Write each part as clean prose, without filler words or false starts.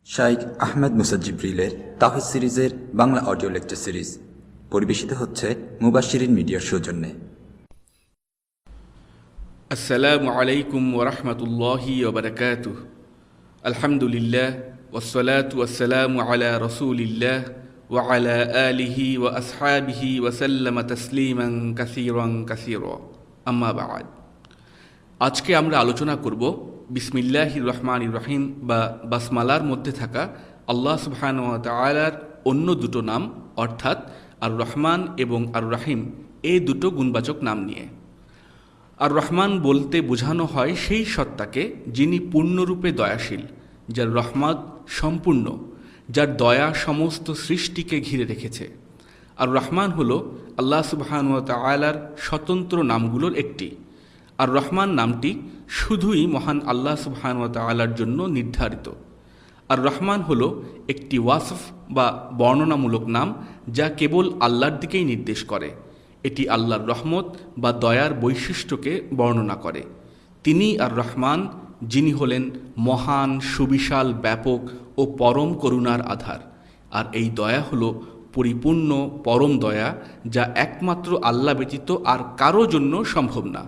শাইখ আহমেদ মুসা জিবরিলের তাওহীদ সিরিজের Bangla audio lecture series পরিবেশিত হচ্ছে মুবাশশিরিন মিডিয়ার সৌজন্যে। আসসালামু আলাইকুম ওয়া রাহমাতুল্লাহি ওয়া বারাকাতুহু। আলহামদুলিল্লাহ ওয়াসসালাতু ওয়াসসালামু আলা রাসূলিল্লাহ ওয়া আলা আলিহি ওয়া আসহাবিহি ওয়া সাল্লামা তাসলিমান কাসীরা আম্মা বা'দ। আজকে আমরা আলোচনা করব বিসমিল্লাহির রহমানির রহিম বা বাসমালার মধ্যে থাকা আল্লাহ সুবহানাহু ওয়া তাআলার অন্য দুটো নাম অর্থাৎ আর রহমান এবং আর রহিম এই দুটো গুণবাচক নাম নিয়ে। আর রহমান বলতে বোঝানো হয় সেই সত্তাকে যিনি পূর্ণরূপে দয়াশীল, যার রহমত সম্পূর্ণ, যার দয়া সমস্ত সৃষ্টিকে ঘিরে রেখেছে। আর রহমান হলো আল্লাহ সুবহানাহু ওয়া তাআলার স্বতন্ত্র নামগুলোর একটি। আর রহমান নামটি শুধুই মহান আল্লাহ সুবহানাহু ওয়া তাআলার জন্য নির্ধারিত। আর রহমান হলো একটি ওয়াসফ বা বর্ণনামূলক নাম যা কেবল আল্লাহর দিকেই নির্দেশ করে। এটি আল্লাহর রহমত বা দয়ার বৈশিষ্ট্যকে বর্ণনা করে। তিনি আর রহমান, যিনি হলেন মহান, সুবিশাল, ব্যাপক ও পরম করুণার আধার। আর এই দয়া হলো পরিপূর্ণ পরম দয়া, যা একমাত্র আল্লাহ ব্যতীত আর কারো জন্য সম্ভব না।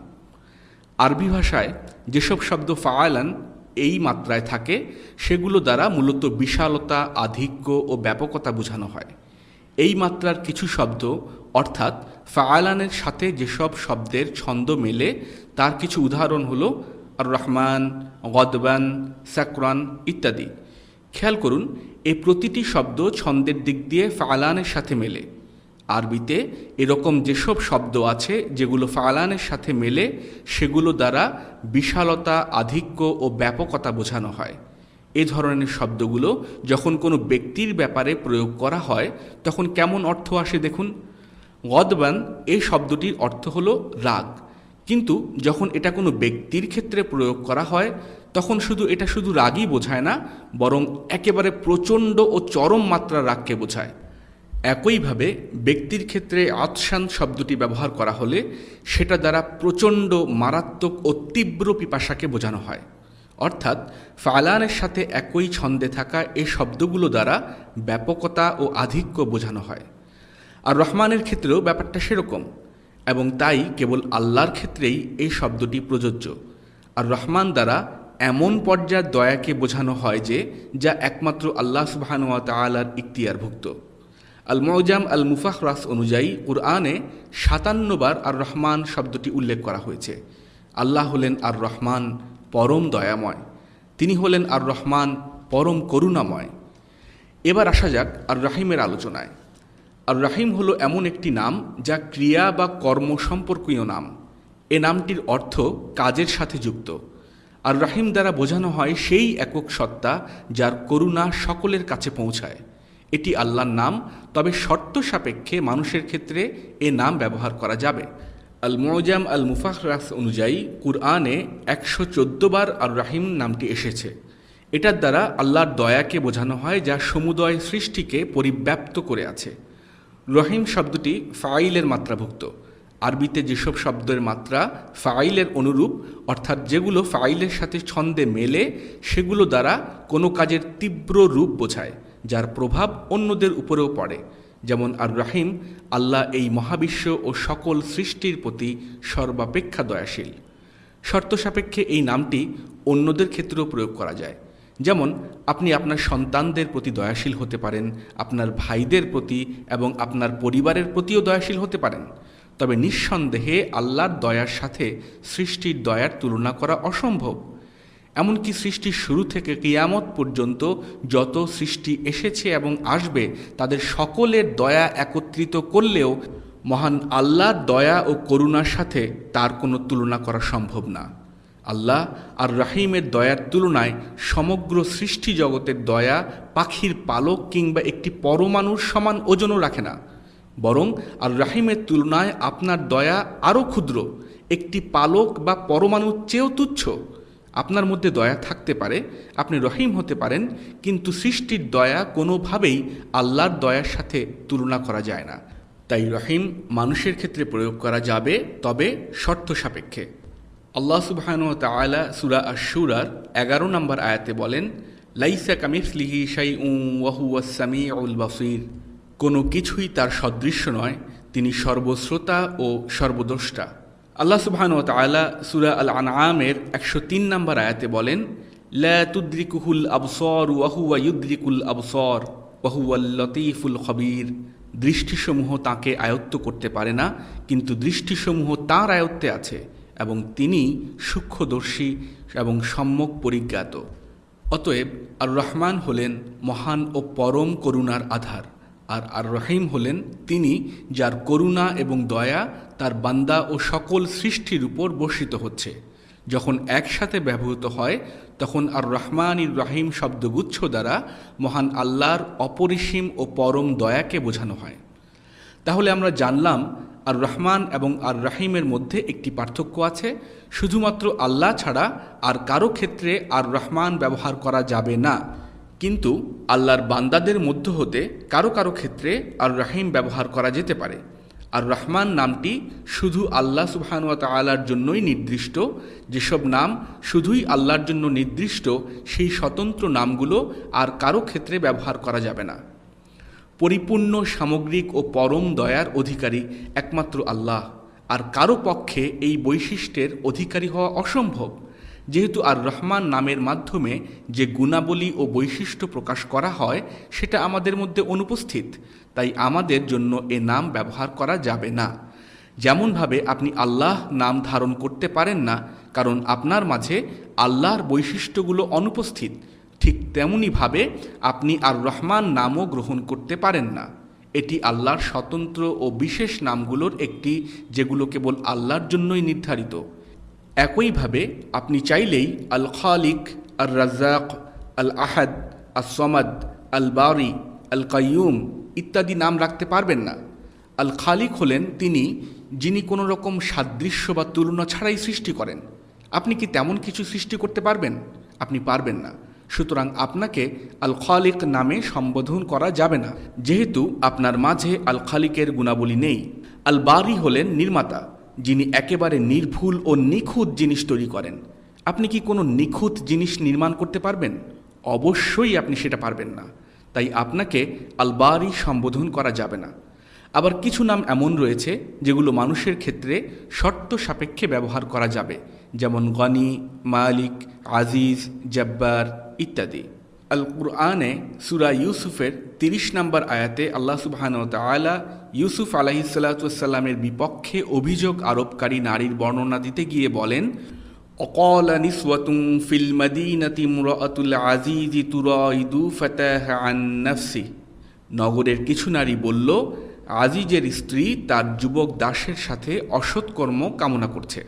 আরবি ভাষায় যেসব শব্দ ফাআলান এই মাত্রায় থাকে সেগুলো দ্বারা মূলত বিশালতা, আধিক্য ও ব্যাপকতা বোঝানো হয়। এই মাত্রার কিছু শব্দ অর্থাৎ ফাআলানের সাথে যেসব শব্দের ছন্দ মেলে তার কিছু উদাহরণ হলো আর রহমান, গদবান, সাকরান ইত্যাদি। খেয়াল করুন, এই প্রতিটি শব্দ ছন্দের দিক দিয়ে ফাআলানের সাথে মেলে। আরবিতে এরকম যেসব শব্দ আছে যেগুলো ফাআলানের সাথে মেলে সেগুলো দ্বারা বিশালতা, আধিক্য ও ব্যাপকতা বোঝানো হয়। এ ধরনের শব্দগুলো যখন কোনো ব্যক্তির ব্যাপারে প্রয়োগ করা হয় তখন কেমন অর্থ আসে দেখুন। গদবান এই শব্দটির অর্থ হলো রাগ, কিন্তু যখন এটা কোনো ব্যক্তির ক্ষেত্রে প্রয়োগ করা হয় তখন এটা শুধু রাগই বোঝায় না, বরং একেবারে প্রচণ্ড ও চরম মাত্রার রাগকে বোঝায়। একইভাবে ব্যক্তির ক্ষেত্রে আতশান শব্দটি ব্যবহার করা হলে সেটা দ্বারা প্রচণ্ড, মারাত্মক ও তীব্র পিপাসাকে বোঝানো হয়। অর্থাৎ ফাআলানের সাথে একই ছন্দে থাকা এই শব্দগুলো দ্বারা ব্যাপকতা ও আধিক্য বোঝানো হয়। আর রহমানের ক্ষেত্রেও ব্যাপারটা সেরকম, এবং তাই কেবল আল্লাহর ক্ষেত্রেই এই শব্দটি প্রযোজ্য। আর রহমান দ্বারা এমন পর্যায়ের দয়াকে বোঝানো হয় যা একমাত্র আল্লাহ সুবহানাহু ওয়া তাআলার ইখতিয়ারভুক্ত। আল মুআজাম আল মুফাহরাস অনুযায়ী কুরআনে ৫৭ বার আর রহমান শব্দটি উল্লেখ করা হয়েছে। আল্লাহ হলেন আর রহমান, পরম দয়াময়। তিনি হলেন আর রহমান, পরম করুণাময়। এবার আসা যাক আর রহিমের আলোচনায়। আর রহিম হলো এমন একটি নাম যা ক্রিয়া বা কর্ম সম্পর্কীয় নাম। এ নামটির অর্থ কাজের সাথে যুক্ত। আর রহিম দ্বারা বোঝানো হয় সেই একক সত্তা যার করুণা সকলের কাছে পৌঁছায়। এটি আল্লাহর নাম, তবে শর্ত সাপেক্ষে মানুষের ক্ষেত্রে এ নাম ব্যবহার করা যাবে। আল মুআজাম আল মুফাহরাস অনুযায়ী কুরআনে ১১৪ বার আর রহিম নামটি এসেছে। এটার দ্বারা আল্লাহর দয়াকে বোঝানো হয় যা সমুদয় সৃষ্টিকে পরিব্যাপ্ত করে আছে। রহিম শব্দটি ফাইলের মাত্রাভুক্ত। আরবিতে যেসব শব্দের মাত্রা ফাইলের অনুরূপ, অর্থাৎ যেগুলো ফাইলের সাথে ছন্দে মেলে, সেগুলো দ্বারা কোনো কাজের তীব্র রূপ বোঝায় যার প্রভাব অন্যদের উপরেও পড়ে। যেমন আর রহিম, আল্লাহ এই মহাবিশ্ব ও সকল সৃষ্টির প্রতি সর্বাপেক্ষা দয়াশীল। শর্ত সাপেক্ষে এই নামটি অন্যদের ক্ষেত্রেও প্রয়োগ করা যায়। যেমন আপনি আপনার সন্তানদের প্রতি দয়াশীল হতে পারেন, আপনার ভাইদের প্রতি এবং আপনার পরিবারের প্রতিও দয়াশীল হতে পারেন। তবে নিঃসন্দেহে আল্লাহর দয়ার সাথে সৃষ্টির দয়ার তুলনা করা অসম্ভব। এমনকি সৃষ্টির শুরু থেকে কিয়ামত পর্যন্ত যত সৃষ্টি এসেছে এবং আসবে তাদের সকলের দয়া একত্রিত করলেও মহান আল্লাহর দয়া ও করুণার সাথে তার কোনো তুলনা করা সম্ভব না। আল্লাহ আর রহিমের দয়ার তুলনায় সমগ্র সৃষ্টি জগতের দয়া পাখির পালক কিংবা একটি পরমাণুর সমান ওজনও রাখে না, বরং আর রহিমের তুলনায় আপনার দয়া আরও ক্ষুদ্র, একটি পালক বা পরমাণুর চেয়েও তুচ্ছ। আপনার মধ্যে দয়া থাকতে পারে, আপনি রহিম হতে পারেন, কিন্তু সৃষ্টির দয়া কোনোভাবেই আল্লাহর দয়ার সাথে তুলনা করা যায় না। তাই রহিম মানুষের ক্ষেত্রে প্রয়োগ করা যাবে, তবে শর্ত সাপেক্ষে। আল্লাহ সুবহানাহু ওয়া তাআলা সূরা আশ-শূরার ১১ নম্বর আয়াতে বলেন, লাইসা কামিসলিহি শাইউন ওয়া হুয়াস সামিউল বাসীর। কোনো কিছুই তার সদৃশ্য নয়, তিনি সর্বশ্রোতা ও সর্বদ্রষ্টা। আল্লাহ সুবহানাহু ওয়া তাআলা সূরা আল আনআমের 103 নম্বর আয়াতে বলেন, লা তুদরিকুহুল আবসার ওয়া হুয়া ইউদরিকুল আবসার ওয়া হুয়াল লতীফুল খবীর। দৃষ্টিসমূহ তাকে আয়ত্ত করতে পারে না, কিন্তু দৃষ্টিসমূহ তাঁর আয়ত্তে আছে এবং তিনি সূক্ষ্মদর্শী এবং সম্যক পরিজ্ঞাত। অতএব আর রহমান হলেন মহান ও পরম করুণার আধার, আর আর রহিম হলেন তিনি যার করুণা এবং দয়া তার বান্দা ও সকল সৃষ্টির উপর বর্ষিত হচ্ছে। যখন একসাথে ব্যবহৃত হয় তখন আর রহমানির রহিম শব্দগুচ্ছ দ্বারা মহান আল্লাহর অপরিসীম ও পরম দয়াকে বোঝানো হয়। তাহলে আমরা জানলাম আর রহমান এবং আর রহিমের মধ্যে একটি পার্থক্য আছে। শুধুমাত্র আল্লাহ ছাড়া আর কারো ক্ষেত্রে আর রহমান ব্যবহার করা যাবে না, কিন্তু আল্লাহর বান্দাদের মধ্য হতে কারো কারো ক্ষেত্রে আর রহিম ব্যবহার করা যেতে পারে। আর রহমান নামটি শুধু আল্লাহ সুবহানাহু ওয়া তাআলার জন্যই নির্দিষ্ট। যেসব নাম শুধুই আল্লাহর জন্য নির্দিষ্ট, সেই স্বতন্ত্র নামগুলো আর কারো ক্ষেত্রে ব্যবহার করা যাবে না। পরিপূর্ণ সামগ্রিক ও পরম দয়ার অধিকারী একমাত্র আল্লাহ, আর কারো পক্ষে এই বৈশিষ্ট্যের অধিকারী হওয়া অসম্ভব। যেহেতু আর রহমান নামের মাধ্যমে যে গুণাবলী ও বৈশিষ্ট্য প্রকাশ করা হয় সেটা আমাদের মধ্যে অনুপস্থিত, তাই আমাদের জন্য এ নাম ব্যবহার করা যাবে না। যেমনভাবে আপনি আল্লাহ নাম ধারণ করতে পারেন না, কারণ আপনার মাঝে আল্লাহর বৈশিষ্ট্যগুলো অনুপস্থিত, ঠিক তেমনিভাবে আপনি আর রহমান নামও গ্রহণ করতে পারেন না। এটি আল্লাহর স্বতন্ত্র ও বিশেষ নামগুলোর একটি, যেগুলো কেবল আল্লাহর জন্যই নির্ধারিত। একইভাবে আপনি চাইলেই আল খালিক, আর রাজ্জাক, আল আহাদ, আস সমাদ, আল বারি, আল কাইয়ুম ইত্যাদি নাম রাখতে পারবেন না। আল খালিক হলেন তিনি যিনি কোনো রকম সাদৃশ্য বা তুলনা ছাড়াই সৃষ্টি করেন। আপনি কি তেমন কিছু সৃষ্টি করতে পারবেন? আপনি পারবেন না। সুতরাং আপনাকে আল খালিক নামে সম্বোধন করা যাবে না, যেহেতু আপনার মাঝে আল খালিকের গুণাবলী নেই। আল বারি হলেন নির্মাতা, যিনি একেবারে নির্ভুল ও নিখুঁত জিনিস তৈরি করেন। আপনি কি কোনো নিখুঁত জিনিস নির্মাণ করতে পারবেন? অবশ্যই আপনি সেটা পারবেন না, তাই আপনাকে আল বারি সম্বোধন করা যাবে না। আবার কিছু নাম এমন রয়েছে যেগুলো মানুষের ক্ষেত্রে শর্ত সাপেক্ষে ব্যবহার করা যাবে, যেমন গনি, মালিক, আজিজ, জব্বার ইত্যাদি। আল কুরআনে সূরা ইউসুফের 30 নম্বর আয়াতে আল্লাহ সুবহানাহু ওয়া তাআলা ইউসুফ আলাইহিসসালাতু ওয়াসসালামের বিপক্ষে অভিযোগ আরোপকারী নারীর বর্ণনা দিতে গিয়ে বলেন, অকালা নিসওয়াতুন ফিল মাদিনাতি ইমরাআতুল আজিজি তুরাইদু ফাতাহা আন নাফসি। নগরের কিছু নারী বলল, আজিজের স্ত্রী তার যুবক দাসের সাথে অসৎকর্ম কামনা করছে।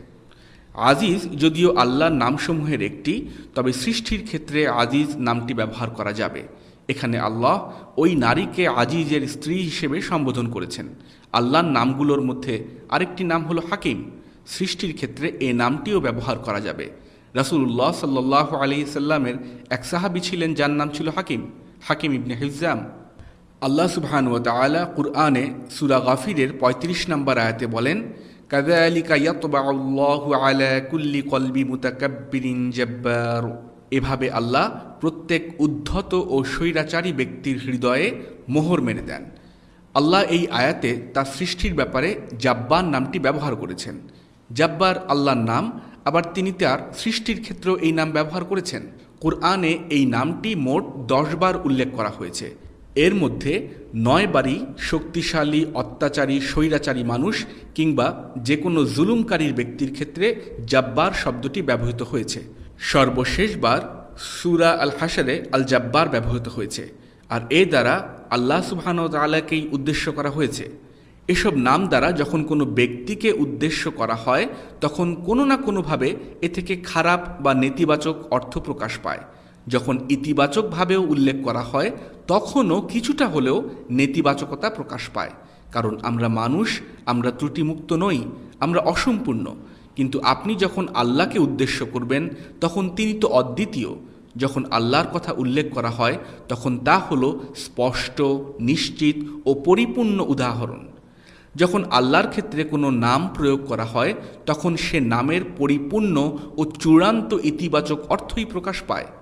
আজিজ যদিও আল্লাহর নামসমূহের একটি, তবে সৃষ্টির ক্ষেত্রে আজিজ নামটি ব্যবহার করা যাবে। এখানে আল্লাহ ওই নারীকে আজিজের স্ত্রী হিসেবে সম্বোধন করেছেন। আল্লাহর নামগুলোর মধ্যে আরেকটি নাম হলো হাকিম। সৃষ্টির ক্ষেত্রে এ নামটিও ব্যবহার করা যাবে। রাসূলুল্লাহ সাল্লাল্লাহু আলাইহি সাল্লামের এক সাহাবী ছিলেন যার নাম ছিল হাকিম, হাকিম ইবনে হিজাম। আল্লাহ সুবহানাহু ওয়া তাআলা কুরআনে সূরা গাফিরের 35 নম্বর আয়াতে বলেন, কাযালিকা ইয়াতবাউল্লাহু আলা কুল্লি কলবি মুতাকাব্বিরিন জাব্বার। এভাবে আল্লাহ প্রত্যেক উদ্ধত ও স্বৈরাচারী ব্যক্তির হৃদয়ে মোহর মেরে দেন। আল্লাহ এই আয়াতে তার সৃষ্টির ব্যাপারে জাব্বার নামটি ব্যবহার করেছেন। জাব্বার আল্লাহর নাম, আবার তিনি তার সৃষ্টির ক্ষেত্রেও এই নাম ব্যবহার করেছেন। কুরআনে এই নামটি মোট 10 বার উল্লেখ করা হয়েছে। এর মধ্যে 9 বারই শক্তিশালী, অত্যাচারী, স্বৈরাচারী মানুষ কিংবা যে কোনো জুলুমকারীর ব্যক্তির ক্ষেত্রে জাব্বার শব্দটি ব্যবহৃত হয়েছে। সর্বশেষবার সূরা আল হাশরে আল জাব্বার ব্যবহৃত হয়েছে, আর এ দ্বারা আল্লাহ সুবহানাহু ওয়া তাআলাকেই উদ্দেশ্য করা হয়েছে। এসব নাম দ্বারা যখন কোনো ব্যক্তিকে উদ্দেশ্য করা হয় তখন কোনো না কোনোভাবে এ থেকে খারাপ বা নেতিবাচক অর্থ প্রকাশ পায়। যখন ইতিবাচকভাবেও উল্লেখ করা হয় তখনও কিছুটা হলেও নেতিবাচকতা প্রকাশ পায়, কারণ আমরা মানুষ, আমরা ত্রুটিমুক্ত নই, আমরা অসম্পূর্ণ। কিন্তু আপনি যখন আল্লাহকে উদ্দেশ্য করবেন তখন তিনি তো অদ্বিতীয়। যখন আল্লাহর কথা উল্লেখ করা হয় তখন তা হলো স্পষ্ট, নিশ্চিত ও পরিপূর্ণ উদাহরণ। যখন আল্লাহর ক্ষেত্রে কোনো নাম প্রয়োগ করা হয় তখন সে নামের পরিপূর্ণ ও চূড়ান্ত ইতিবাচক অর্থই প্রকাশ পায়।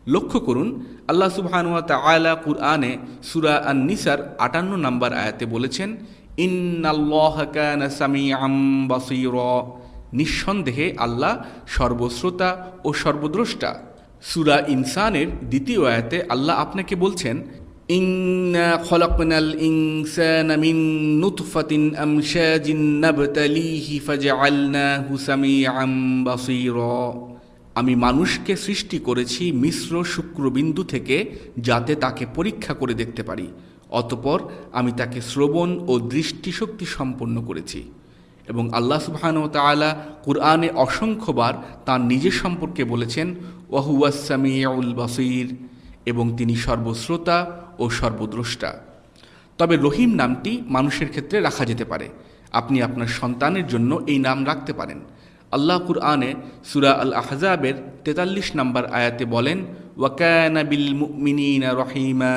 লক্ষ্য করুন, আল্লাহ সুবহানাহু ওয়া তাআলা কুরআনে সূরা আন-নিসার 58 নম্বর আয়াতে বলেছেন, ইন্নাল্লাহা কানা সামিআম বাসীরা, নিঃসন্দেহে আল্লাহ সর্বশ্রোতা ও সর্বদ্রষ্টা। সূরা ইনসানের 2য় আয়াতে আল্লাহ আপনাকে বলছেন, ইন্না খলাকনাল ইনসানা মিন নুতফাতিন আমশাজিন নাবতালিহি ফাজআলনাহু সামিআম বাসীরা, আমি মানুষকে সৃষ্টি করেছি মিশ্র শুক্রবিন্দু থেকে, যাতে তাকে পরীক্ষা করে দেখতে পারি, অতঃপর আমি তাকে শ্রবণ ও দৃষ্টিশক্তি সম্পন্ন করেছি। এবং আল্লাহ সুবহানাহু ওয়া তাআলা কুরআনে অসংখ্যবার তাঁর নিজের সম্পর্কে বলেছেন, ওয়া হুয়াস সামিউল বাসীর, এবং তিনি সর্বশ্রোতা ও সর্বদ্রষ্টা। তবে রহিম নামটি মানুষের ক্ষেত্রে রাখা যেতে পারে। আপনি আপনার সন্তানের জন্য এই নাম রাখতে পারেন। আল্লাহ কুরআনে সূরা আল আহজাবের 43 নম্বর আয়াতে বলেন, ওয়া কানা বিল মুমিনিনা রহিমা,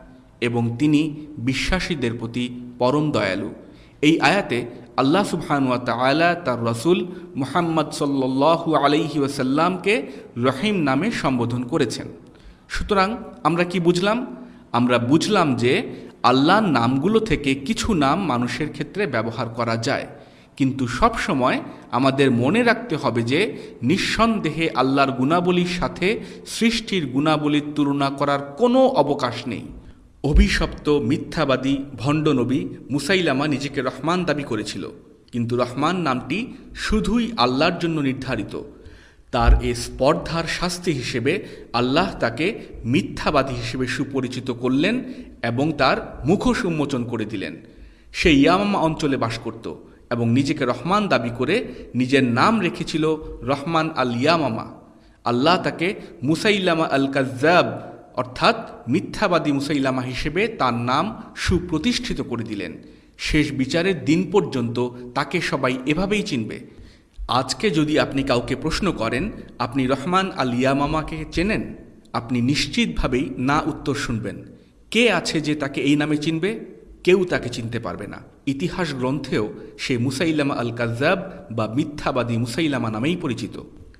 এবং তিনি বিশ্বাসীদের প্রতি পরম দয়ালু। এই আয়াতে আল্লাহ সুবহানাহু ওয়া তাআলা তার রাসূল মুহাম্মদ সাল্লাল্লাহু আলাইহি ওয়াসাল্লামকে রহিম নামে সম্বোধন করেছেন। সুতরাং আমরা কি বুঝলাম? আমরা বুঝলাম যে আল্লাহর নামগুলো থেকে কিছু নাম মানুষের ক্ষেত্রে ব্যবহার করা যায়, কিন্তু সব সময় আমাদের মনে রাখতে হবে যে নিঃসন্দেহে আল্লাহর গুণাবলীর সাথে সৃষ্টির গুণাবলীর তুলনা করার কোনো অবকাশ নেই। অভিশপ্ত মিথ্যাবাদী ভণ্ড নবী মুসাইলামা নিজেকে রহমান দাবি করেছিল, কিন্তু রহমান নামটি শুধুই আল্লাহর জন্য নির্ধারিত। তার এ স্পর্ধার শাস্তি হিসেবে আল্লাহ তাকে মিথ্যাবাদী হিসেবে সুপরিচিত করলেন এবং তার মুখোশ উন্মোচন করে দিলেন। সে ইয়ামামা অঞ্চলে বাস করত এবং নিজেকে রহমান দাবি করে নিজের নাম রেখেছিল রহমান আল ইয়ামামা। আল্লাহ তাকে মুসাইলামা আল কাজ্জাব অর্থাৎ মিথ্যাবাদী মুসাইলামা হিসেবে তার নাম সুপ্রতিষ্ঠিত করে দিলেন। শেষ বিচারের দিন পর্যন্ত তাকে সবাই এভাবেই চিনবে। আজকে যদি আপনি কাউকে প্রশ্ন করেন, আপনি রহমান আল ইয়ামামাকে চেনেন, আপনি নিশ্চিতভাবেই না উত্তর শুনবেন। কে আছে যে তাকে এই নামে চিনবে? কেউ তাকে চিনতে পারবে না। ইতিহাস গ্রন্থেও সে মুসাইলামা আল কাজ্জাব বা মিথ্যাবাদী মুসাইলামা নামেই পরিচিত।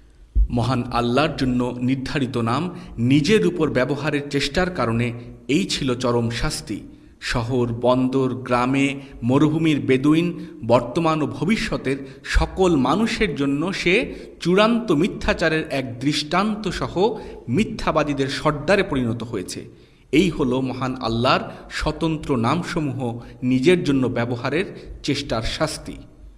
মহান আল্লাহর জন্য নির্ধারিত নাম নিজের উপর ব্যবহারের চেষ্টার কারণে এই ছিল চরম শাস্তি। শহর, বন্দর, গ্রামে, মরুভূমির বেদুইন, বর্তমান ও ভবিষ্যতের সকল মানুষের জন্য সে চূড়ান্ত মিথ্যাচারের এক দৃষ্টান্ত সহ মিথ্যাবাদীদের সর্দারে পরিণত হয়েছে। এই হলো মহান আল্লাহর স্বতন্ত্র নামসমূহ নিজের জন্য ব্যবহারের চেষ্টার শাস্তি।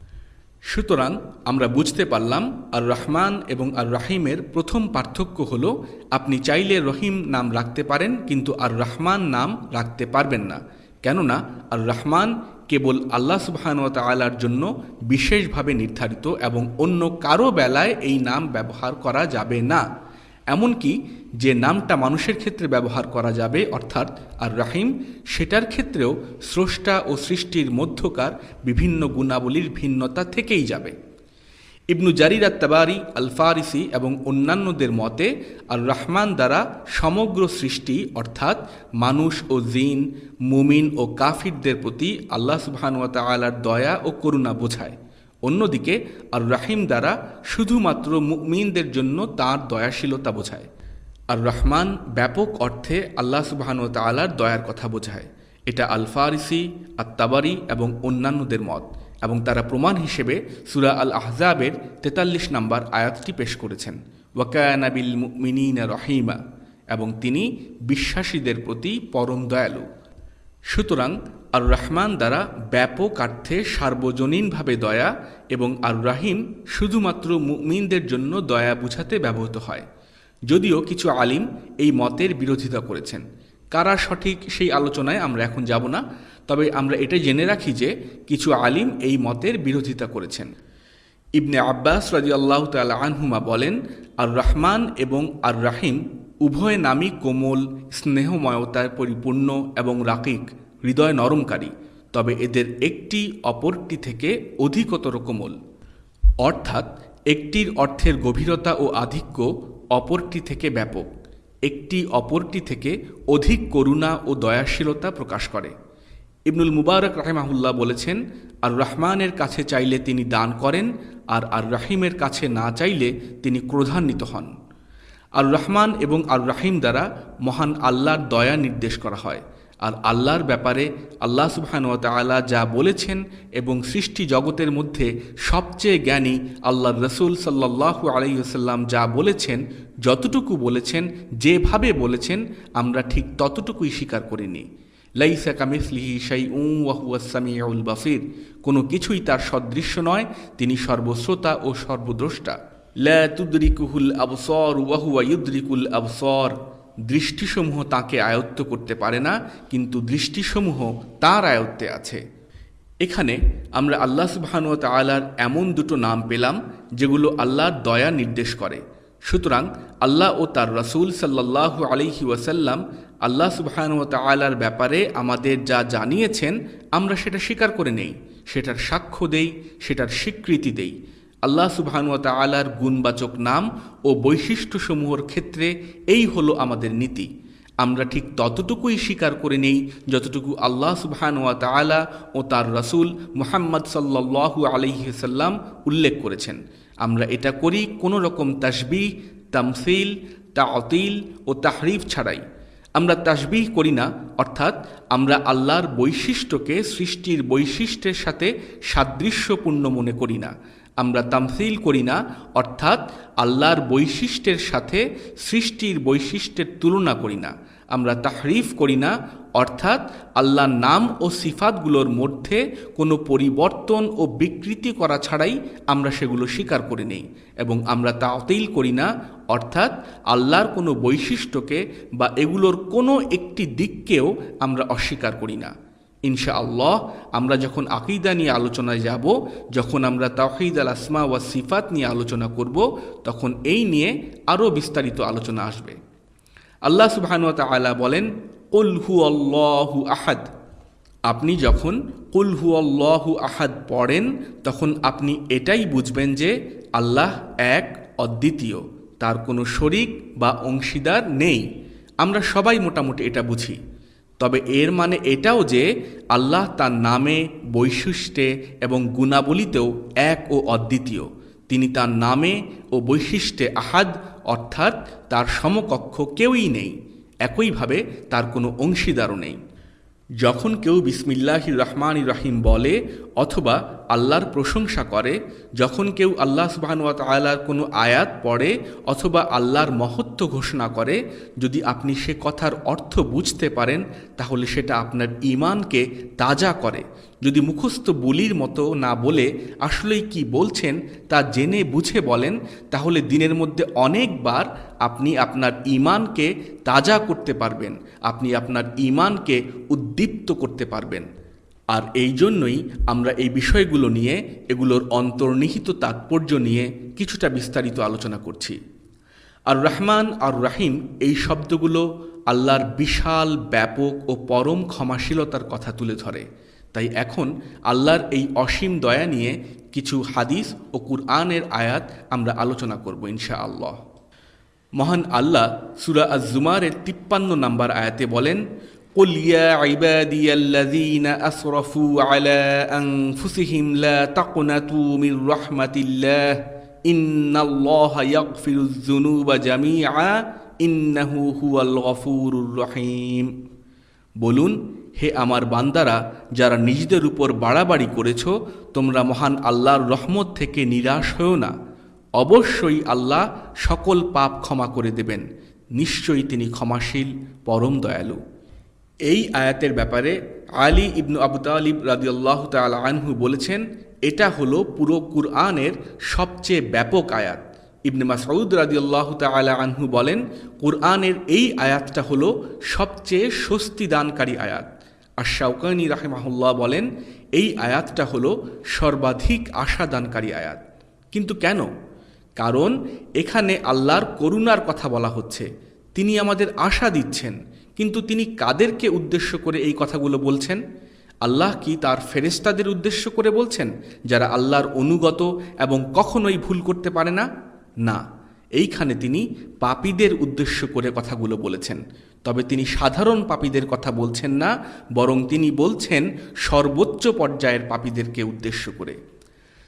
সুতরাং আমরা বুঝতে পারলাম আর রহমান এবং আর রাহিমের প্রথম পার্থক্য হলো, আপনি চাইলে রহিম নাম রাখতে পারেন, কিন্তু আর রহমান নাম রাখতে পারবেন না। কেননা আর রহমান কেবল আল্লাহ সুবহানাহু ওয়া তাআলার জন্য বিশেষভাবে নির্ধারিত এবং অন্য কারো বেলায় এই নাম ব্যবহার করা যাবে না। এমনকি যে নামটা মানুষের ক্ষেত্রে ব্যবহার করা যাবে অর্থাৎ আর রাহিম, সেটার ক্ষেত্রেও স্রষ্টা ও সৃষ্টির মধ্যকার বিভিন্ন গুণাবলীর ভিন্নতা থেকেই যাবে। ইবনু জারির আত-তাবারি, আল ফারিসি এবং অন্যান্যদের মতে আর রহমান দ্বারা সমগ্র সৃষ্টি অর্থাৎ মানুষ ও জিন, মুমিন ও কাফিরদের প্রতি আল্লাহ সুবহানাহু ওয়া তাআলার দয়া ও করুণা বোঝায়। অন্যদিকে আর রাহিম দ্বারা শুধুমাত্র মুমিনদের জন্য তাঁর দয়াশীলতা বোঝায়। আর রহমান ব্যাপক অর্থে আল্লাহ সুবহানাহু ওয়া তাআলার দয়ার কথা বোঝায়। এটা আল ফারিসি, আত-তাবারি এবং অন্যান্যদের মত, এবং তারা প্রমাণ হিসেবে সূরা আল আহজাবের 43 নম্বর আয়াতটি পেশ করেছেন, ওয়া কানা বিল মুমিনিনা রহিমা, এবং তিনি বিশ্বাসীদের প্রতি পরম দয়ালু। সুতরাং আর রহমান দ্বারা ব্যাপক অর্থে সার্বজনীনভাবে দয়া এবং আর রাহিম শুধুমাত্র মুমিনদের জন্য দয়া বুঝাতে ব্যবহৃত হয়। যদিও কিছু আলিম এই মতের বিরোধিতা করেছেন। কারা সঠিক সেই আলোচনায় আমরা এখন যাব না, তবে আমরা এটা জেনে রাখি যে কিছু আলিম এই মতের বিরোধিতা করেছেন। ইবনে আব্বাস রাদিয়াল্লাহু তাআলা আনহুমা বলেন, আর রহমান এবং আর রাহিম উভয় নামই কোমল, স্নেহময়তায় পরিপূর্ণ এবং রাকিক, হৃদয় নরমকারী, তবে এদের একটি অপরটি থেকে অধিকতর কোমল। অর্থাৎ একটির অর্থের গভীরতা ও আধিক্য অপরটি থেকে ব্যাপক, একটি অপরটি থেকে অধিক করুণা ও দয়াশীলতা প্রকাশ করে। ইবনুল মুবারক রাহিমাহুল্লাহ বলেছেন, আর রহমানের কাছে চাইলে তিনি দান করেন, আর আর রাহিমের কাছে না চাইলে তিনি ক্রোধান্বিত হন। আর রহমান এবং আর রাহিম দ্বারা মহান আল্লাহর দয়া নির্দেশ করা হয়। আর আল্লাহর ব্যাপারে আল্লাহ সুবহানাহু ওয়া তাআলা যা বলেছেন এবং সৃষ্টি জগতের মধ্যে সবচেয়ে জ্ঞানী আল্লাহর রাসূল সাল্লাল্লাহু আলাইহি ওয়াসাল্লাম যা বলেছেন, যতটুকু বলেছেন, যেভাবে বলেছেন, আমরা ঠিক ততটুকুই স্বীকার করিনি। লাইসা কামিসলিহি শাইউন ওয়া হুয়াস সামিউল বাসীর, কোনো কিছুই তার সদৃশ্য নয়, তিনি সর্বশ্রোতা ও সর্বদ্রষ্টা। লা তুদরিকুহুল আবসার ওয়া হুয়া ইউদরিকুল আবসার, দৃষ্টিসমূহ তাকে আয়ত্ত করতে পারে না, কিন্তু দৃষ্টিসমূহ তার আয়ত্তে আছে। এখানে আমরা আল্লাহ সুবহানাহু ওয়া তাআলার এমন দুটো নাম পেলাম যেগুলো আল্লাহর দয়া নির্দেশ করে। সুতরাং আল্লাহ ও তার রাসূল সাল্লাল্লাহু আলাইহি ওয়াসাল্লাম আল্লাহ সুবহানাহু ওয়া তাআলার ব্যাপারে আমাদের যা জানিয়েছেন আমরা সেটা স্বীকার করে নেই, সেটার সাক্ষ্য দেই, সেটার স্বীকৃতি দেই। আল্লাহ সুবহানাহু ওয়া তাআলার গুণবাচক নাম ও বৈশিষ্ট্যসমূহের ক্ষেত্রে এই হলো আমাদের নীতি। আমরা ঠিক ততটুকুই স্বীকার করে নেই যতটুকু আল্লাহ সুবহানাহু ওয়া তাআলা ও তার রাসূল মুহাম্মদ সাল্লাল্লাহু আলাইহি ওয়াসাল্লাম উল্লেখ করেছেন। আমরা এটা করি কোনো রকম তাশবিহ, তামসিল, তা'তিল ও তাহরিফ ছাড়াই। আমরা তাশবিহ করি না, অর্থাৎ আমরা আল্লাহর বৈশিষ্ট্যকে সৃষ্টির বৈশিষ্ট্যের সাথে সাদৃশ্যপূর্ণ মনে করি না। আমরা তামসিল করি না, অর্থাৎ আল্লাহর বৈশিষ্ট্যের সাথে সৃষ্টির বৈশিষ্ট্যের তুলনা করি না। আমরা তাহরিফ করি না, অর্থাৎ আল্লাহর নাম ও সিফাতগুলোর মধ্যে কোনো পরিবর্তন ও বিকৃতি করা ছাড়াই আমরা সেগুলো স্বীকার করে নেই। এবং আমরা তা'তিল করি না, অর্থাৎ আল্লাহর কোনো বৈশিষ্ট্যকে বা এগুলোর কোনো একটি দিককেও আমরা অস্বীকার করি না। ইনশাআল্লাহ আমরা যখন আকীদা নিয়ে আলোচনায় যাব, যখন আমরা তাওহীদ আল আসমা ওয়া সিফাত নিয়ে আলোচনা করব, তখন এই নিয়ে আরও বিস্তারিত আলোচনা আসবে। আল্লাহ সুবহানাহু ওয়া তাআলা বলেন, কুল হুয়াল্লাহু আহাদ। আপনি যখন কুল হুয়াল্লাহু আহাদ পড়েন তখন আপনি এটাই বুঝবেন যে আল্লাহ এক, অদ্বিতীয়, তার কোনো শরীক বা অংশীদার নেই। আমরা সবাই মোটামুটি এটা বুঝি। তবে এর মানে এটাও যে আল্লাহ তার নামে, বৈশিষ্ট্যে এবং গুণাবলীতেও এক ও অদ্বিতীয়। তিনি তার নামে ও বৈশিষ্ট্যে আহাদ, অর্থাৎ তার সমকক্ষ কেউই নেই। একইভাবে তার কোনো অংশীদারও নেই। যখন কেউ বিসমিল্লাহির রহমানির রহিম বলে অথবা আল্লাহর প্রশংসা করে, যখন কেউ আল্লাহ সুবহানাহু ওয়া তাআলার কোনো আয়াত পড়ে অথবা আল্লাহর মহত্ব ঘোষণা করে, যদি আপনি সে কথার অর্থ বুঝতে পারেন তাহলে সেটা আপনার ঈমানকে তাজা করে। যদি মুখস্থ বলির মতো না বলে আসলেই কি বলছেন তা জেনে বুঝে বলেন, তাহলে দিনের মধ্যে অনেকবার আপনি আপনার ঈমানকে তাজা করতে পারবেন, আপনি আপনার ঈমানকে উদ্দীপ্ত করতে পারবেন। আর এই জন্যই আমরা এই বিষয়গুলো নিয়ে, এগুলোর অন্তর্নিহিত তাৎপর্য নিয়ে কিছুটা বিস্তারিত আলোচনা করছি। আর রহমান আর রাহিম এই শব্দগুলো আল্লাহর বিশাল, ব্যাপক ও পরম ক্ষমাশীলতার কথা তুলে ধরে। তাই এখন আল্লাহর এই অসীম দয়া নিয়ে কিছু হাদিস ও কুরআনের আয়াত আমরা আলোচনা করব ইনশাআল্লাহ। মহান আল্লাহ সূরা আজ-জুমারের 53 নম্বর আয়াতে বলেন, কুল ইয়া ইবাদিয়াল্লাযীনা আসরাফু আলা আনফুসিহিম লা তাকনাতু মির রাহমাতিল্লাহ ইন্নাল্লাহা ইয়াগফিরুয যুনুবা জামিআ ইন্নাহু হুয়াল গফুরুর রহিম। বলুন, হে আমার বান্দারা, যারা নিজেদের উপর বাড়াবাড়ি করেছ, তোমরা মহান আল্লাহর রহমত থেকে নিরাশ হও না। অবশ্যই আল্লাহ সকল পাপ ক্ষমা করে দেবেন, নিশ্চয়ই তিনি ক্ষমাশীল, পরম দয়ালু। এই আয়াতের ব্যাপারে আলী ইবনু আবু তালিব রাদিয়াল্লাহু তাআলা আনহু বলেছেন, এটা হলো পুরো কুরআনের সবচেয়ে ব্যাপক আয়াত। ইবনে মাসউদ রাদিয়াল্লাহু তাআলা আনহু বলেন, কুরআনের এই আয়াতটা হলো সবচেয়ে স্বস্তিদানকারী আয়াত। আর শাওকানি রাহিমাহুল্লাহ বলেন, এই আয়াতটা হলো সর্বাধিক আশাদানকারী আয়াত। কিন্তু কেন? কারণ এখানে আল্লাহর করুণার কথা বলা হচ্ছে। তিনি আমাদের আশা দিচ্ছেন, কিন্তু তিনি কাদেরকে উদ্দেশ্য করে এই কথাগুলো বলছেন? আল্লাহ কি তার ফেরেশতাদের উদ্দেশ্য করে বলছেন, যারা আল্লাহর অনুগত এবং কখনোই ভুল করতে পারে না? না, এইখানে তিনি পাপীদের উদ্দেশ্য করে কথাগুলো বলেছেন। তবে তিনি সাধারণ পাপীদের কথা বলছেন না, বরং তিনি বলছেন সর্বোচ্চ পর্যায়ের পাপীদেরকে উদ্দেশ্য করে।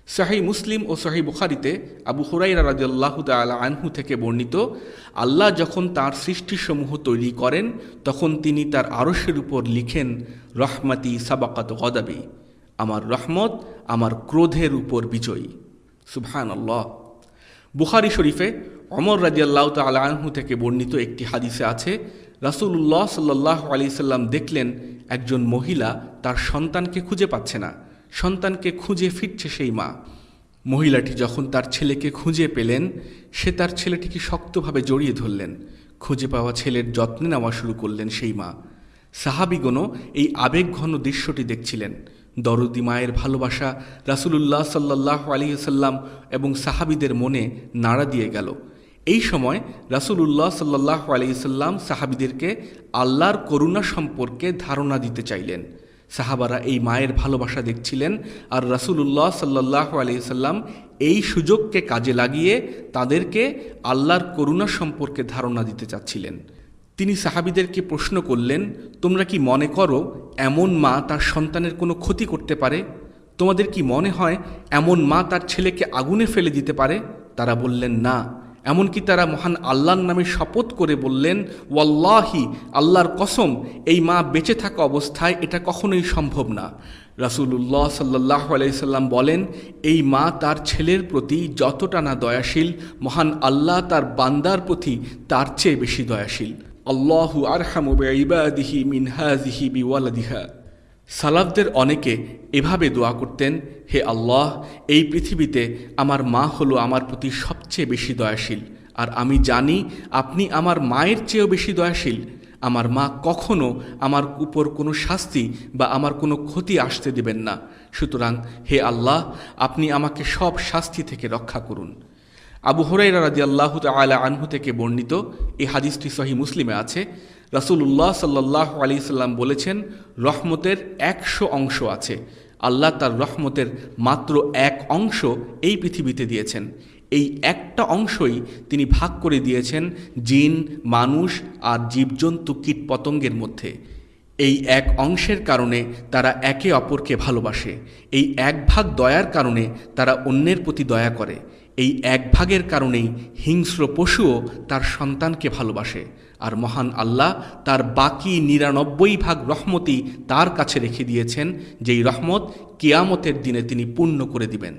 সহিহ মুসলিম ও সহিহ বুখারীতে আবু হুরায়রা রাদিয়াল্লাহু তাআলা আনহু থেকে বর্ণিত, আল্লাহ যখন তাঁর সৃষ্টিসমূহ তৈরি করেন তখন তিনি তার আরশের উপর লিখেন, রহমাতি সাবাকাত গদাবি, আমার রহমত আমার ক্রোধের উপর বিজয়ী। সুবহানাল্লাহ। বুখারী শরীফে ওমর রাদিয়াল্লাহু তাআলা আনহু থেকে বর্ণিত একটি হাদিসে আছে, রাসূলুল্লাহ সাল্লাল্লাহু আলাইহি সাল্লাম দেখলেন একজন মহিলা তার সন্তানকে খুঁজে পাচ্ছে না, সন্তানকে খুঁজে ফিরছে সেই মা। মহিলাটি যখন তার ছেলেকে খুঁজে পেলেন, সে তার ছেলেটিকে শক্তভাবে জড়িয়ে ধরলেন। খুঁজে পাওয়া ছেলের যত্ন নেওয়া শুরু করলেন সেই মা। সাহাবীগণও এই আবেগঘন দৃশ্যটি দেখছিলেন। দরদি মায়ের ভালোবাসা রাসূলুল্লাহ সাল্লাল্লাহু আলাইহি সাল্লাম এবং সাহাবীদের মনে নাড়া দিয়ে গেল। এই সময় রাসূলুল্লাহ সাল্লাল্লাহু আলাইহি সাল্লাম সাহাবীদেরকে আল্লাহর করুণা সম্পর্কে ধারণা দিতে চাইলেন। সাহাবারা এই মায়ের ভালোবাসা দেখছিলেন, আর রাসূলুল্লাহ সাল্লাল্লাহু আলাইহি সাল্লাম এই সুযোগকে কাজে লাগিয়ে তাদেরকে আল্লাহর করুণা সম্পর্কে ধারণা দিতে চাচ্ছিলেন। তিনি সাহাবীদেরকে প্রশ্ন করলেন, তোমরা কি মনে করো এমন মা তার সন্তানের কোনো ক্ষতি করতে পারে? তোমাদের কি মনে হয় এমন মা তার ছেলেকে আগুনে ফেলে দিতে পারে? তারা বললেন না। এমনকি তারা মহান আল্লাহর নামে শপথ করে বললেন, ওয়াল্লাহি, আল্লাহর কসম, এই মা বেঁচে থাকা অবস্থায় এটা কখনোই সম্ভব না। রাসূলুল্লাহ সাল্লাল্লাহু আলাইহি সাল্লাম বলেন, এই মা তার ছেলের প্রতি যতটা না দয়াশীল, মহান আল্লাহ তার বান্দার প্রতি তার চেয়ে বেশি দয়াশীল। আল্লাহু আরহামু বিইবাদিহি মিন হাযিহি বিওয়ালাদিহা। সালাফদের অনেকে এভাবে দোয়া করতেন, হে আল্লাহ, এই পৃথিবীতে আমার মা হলো আমার প্রতি সবচেয়ে বেশি দয়াশীল, আর আমি জানি আপনি আমার মায়ের চেয়েও বেশি দয়াশীল। আমার মা কখনো আমার উপর কোনো শাস্তি বা আমার কোনো ক্ষতি আসতে দেবেন না। সুতরাং হে আল্লাহ, আপনি আমাকে সব শাস্তি থেকে রক্ষা করুন। আবু হুরায়রা রাদিয়াল্লাহু তাআলা আনহু থেকে বর্ণিত, এই হাদিসটি সহিহ মুসলিমে আছে, রাসূলুল্লাহ সাল্লাল্লাহু আলাইহি সাল্লাম বলেছেন, রহমতের 100 অংশ আছে। আল্লাহ তার রহমতের মাত্র 1 অংশ এই পৃথিবীতে দিয়েছেন। এই একটা অংশই তিনি ভাগ করে দিয়েছেন জিন, মানুষ আর জীবজন্তু, কীটপতঙ্গের মধ্যে। এই 1 অংশের কারণে তারা একে অপরকে ভালোবাসে। এই 1 ভাগ দয়ার কারণে তারা অন্যের প্রতি দয়া করে। এই 1 ভাগের কারণেই হিংস্র পশুও তার সন্তানকে ভালোবাসে। আর মহান আল্লাহ তার বাকি 99 ভাগ রহমতই তার কাছে রেখে দিয়েছেন, যেই রহমত কিয়ামতের দিনে তিনি পূর্ণ করে দিবেন।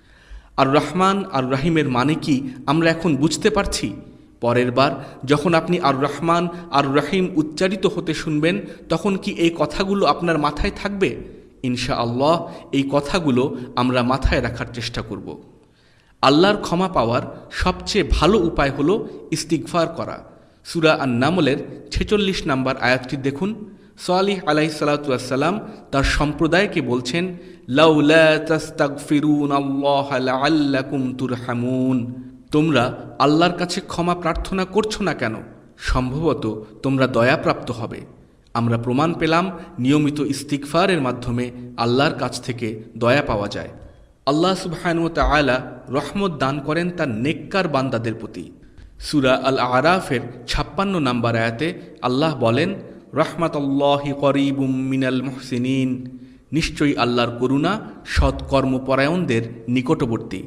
আর রহমান আর রহিমের মানে কি আমরা এখন বুঝতে পারছি? পরের বার যখন আপনি আর রহমান আর রহিম উচ্চারিত হতে শুনবেন, তখন কি এই কথাগুলো আপনার মাথায় থাকবে? ইনশাআল্লাহ এই কথাগুলো আমরা মাথায় রাখার চেষ্টা করব। আল্লাহর ক্ষমা পাওয়ার সবচেয়ে ভালো উপায় হলো ইস্তিগফার করা। সূরা আন-নামলের 46 নম্বর আয়াতটি দেখুন। সালিহ আলাইহিস সালাতু ওয়াস সালাম তার সম্প্রদায়কে বলছেন, লাউলা তাস্তাগফিরুনাল্লাহ লাআল্লাকুম তুরহামুন। তোমরা আল্লাহর কাছে ক্ষমা প্রার্থনা করছো না কেন? সম্ভবত তোমরা দয়াপ্রাপ্ত হবে। আমরা প্রমাণ পেলাম নিয়মিত ইস্তিগফারের মাধ্যমে আল্লাহর কাছ থেকে দয়া পাওয়া যায়। আল্লাহ সুবহানাহু ওয়া তাআলা রহমত দান করেন তার নেককার বান্দাদের প্রতি। সূরা আল আরাফের 56 নম্বর আয়াতে আল্লাহ বলেন, রাহমাতুল্লাহি করিবুম মিনাল মুহসিনিন। নিশ্চয়ই আল্লাহর করুণা সৎকর্মপরায়ণদের নিকটবর্তী।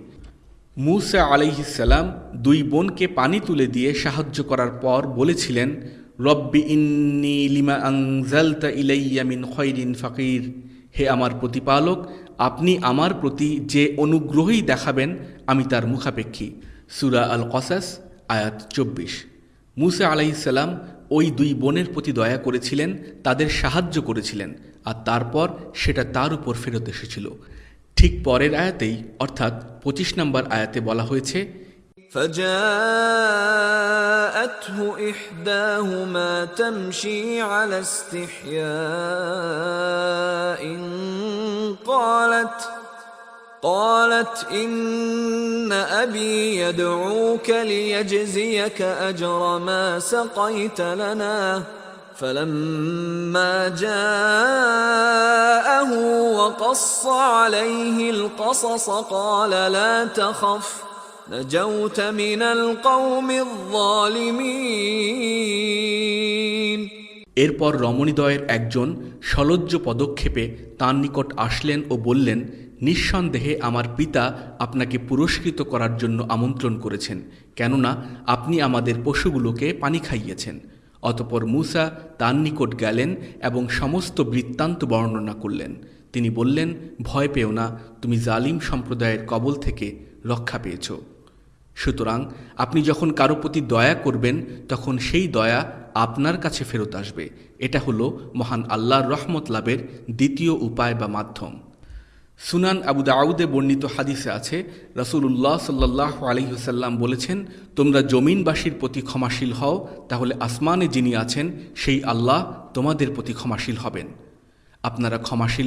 মূসা আলাইহিস সালাম 2 বোনকে পানি তুলে দিয়ে সাহায্য করার পর বলেছিলেন, রব্বি ইন্নী লিমা আনজালতা ইলাইয়া মিন খায়রিন ফাকির। হে আমার প্রতিপালক, আপনি আমার প্রতি যে অনুগ্রহই দেখাবেন আমি তার মুখাপেক্ষী। সূরা আল কসাস আয়াত 24। মূসা আলাইহিস সালাম ওই 2 বোনের প্রতি দয়া করেছিলেন, তাদের সাহায্য করেছিলেন, আর তারপর সেটা তার উপর ফেরত এসেছিল। ঠিক পরের আয়াতেই অর্থাৎ 25 নম্বর আয়াতে বলা হয়েছে, فجاءته إحداهما تمشي على استحياء قالت إن أبي يدعوك ليجزيك أجر ما سقيت لنا فلما جاءه وقص عليه القصص قال لا تخف نجوت من القوم الظالمين। এরপর রমণীদ্বয়ের একজন সলজ্জ পদক্ষেপে তাঁর নিকট আসলেন ও বললেন, নিঃসন্দেহে আমার পিতা আপনাকে পুরস্কৃত করার জন্য আমন্ত্রণ করেছেন, কেননা আপনি আমাদের পশুগুলোকে পানি খাইয়েছেন। অতঃপর মূসা তার নিকট গেলেন এবং সমস্ত বৃত্তান্ত বর্ণনা করলেন। তিনি বললেন, ভয় পেও না, তুমি জালিম সম্প্রদায়ের কবল থেকে রক্ষা পেয়েছ। সুতরাং আপনি যখন কারো প্রতি দয়া করবেন তখন সেই দয়া আপনার কাছে ফেরত আসবে। এটা হলো মহান আল্লাহর রহমত লাভের দ্বিতীয় উপায় বা মাধ্যম। সুনান আবু দাউদে বর্ণিত হাদিসে আছে, রাসূলুল্লাহ সাল্লাল্লাহু আলাইহি ওয়াসাল্লাম বলেছেন, তোমরা জমিনবাসীর প্রতি ক্ষমাশীল হও, তাহলে আসমানে যিনি আছেন সেই আল্লাহ তোমাদের প্রতি ক্ষমাশীল হবেন। আপনারা ক্ষমাশীল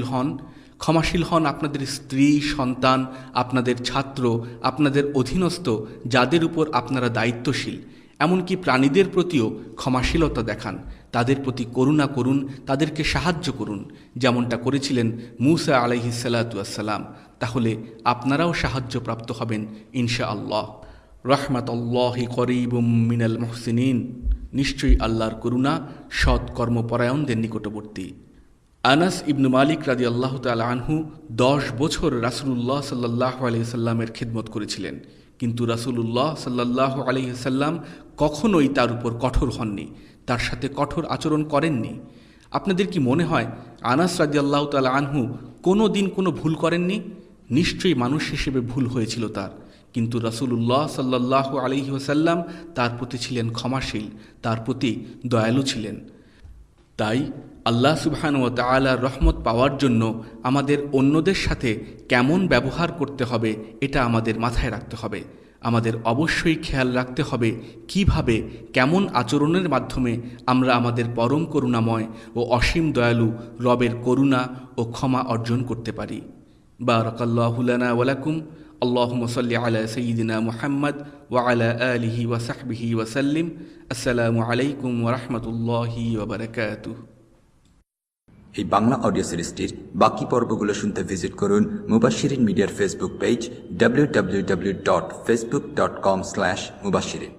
হন আপনাদের স্ত্রী, সন্তান, আপনাদের ছাত্র, আপনাদের অধীনস্থ, যাদের উপর আপনারা দায়িত্বশীল, এমনকি প্রাণীদের প্রতিও ক্ষমাশীলতা দেখান। তাদের প্রতি করুণা করুন, তাদেরকে সাহায্য করুন, যেমনটা করেছিলেন মূসা আলাইহিস সালাতু ওয়াসসালাম। তাহলে আপনারাও সাহায্যপ্রাপ্ত হবেন ইনশাআল্লাহ। রাহমাতুল্লাহি করিবুম মিনাল মুহসিনিন, নিশ্চয়ই আল্লাহর করুণা সৎ কর্মপরায়ণদের নিকটবর্তী। আনাস ইবনু মালিক রাদিয়াল্লাহু তাআলা আনহু 10 বছর রাসূলুল্লাহ সাল্লাল্লাহু আলাইহি সাল্লামের খিদমত করেছিলেন, কিন্তু রাসূলুল্লাহ সাল্লাল্লাহু আলাইহি সাল্লাম কখনোই তার উপর কঠোর হননি, তার সাথে কঠোর আচরণ করেননি। আপনাদের কি মনে হয় আনাস রাদিয়াল্লাহু তাআলা আনহু কোনো দিন কোনো ভুল করেননি? নিশ্চয়ই মানুষ হিসেবে ভুল হয়েছিল তার, কিন্তু রাসূলুল্লাহ সাল্লাল্লাহু আলাইহি ওয়াসাল্লাম তার প্রতি ছিলেন ক্ষমাশীল, তার প্রতি দয়ালু ছিলেন। তাই আল্লাহ সুবহানাহু ওয়া তাআলার রহমত পাওয়ার জন্য আমাদের অন্যদের সাথে কেমন ব্যবহার করতে হবে এটা আমাদের মাথায় রাখতে হবে। আমাদের অবশ্যই খেয়াল রাখতে হবে কিভাবে, কেমন আচরণের মাধ্যমে আমরা আমাদের পরম করুণাময় ও অসীম দয়ালু রবের করুণা ও ক্ষমা অর্জন করতে পারি। বারাকাল্লাহু লানা ওয়া লাকুম। আল্লাহুম্মা সাল্লি আলা সাইয়্যিদিনা মুহাম্মদ ওয়া আলা আলিহি ওয়া সাহবিহি ওয়া সাল্লিম। আসসালামু আলাইকুম ওয়া রাহমাতুল্লাহি ওয়া বারাকাতুহু। এই বাংলা অডিও সিরিজটির বাকি পর্বগুলো শুনতে ভিজিট করুন মুবাশশিরিন মিডিয়ার ফেসবুক পেজ www.facebook.com/mubashirin।